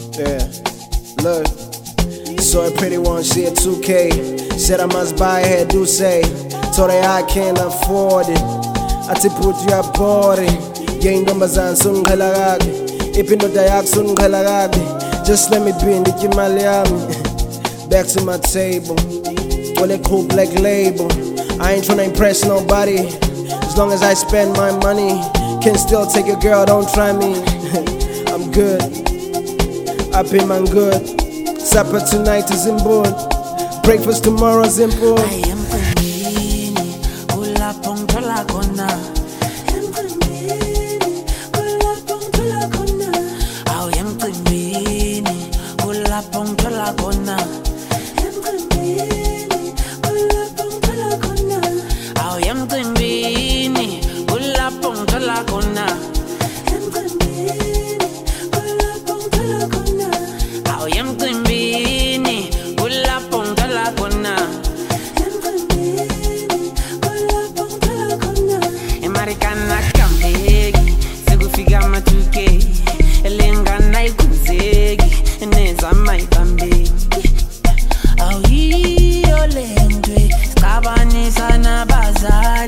Yeah, look. Saw a pretty one, she at 2K. Said I must buy her, do say. Told her I can't afford it. I put you up body. Gang numbers and soon galagagi. If you know that soon galagagi. Just let me be in the Kimaliami. Back to my table. Well, it cool black label. I ain't tryna impress nobody. As long as I spend my money. Can still take a girl, don't try me. I'm good. I pay man good. Supper tonight is in board. Breakfast tomorrow's in board. I am Queenie, Ula Pongtola Kona. I am Queenie, Ula Pongtola Kona. I am Queenie, Ula Pongtola Kona. I am Queenie, Ula Pongtola Kona. Emarikana kambegi, sekufika matuke. Elengana ikuzegi, eneza maikambegi. Awi olendwe, skabanisa na bazari.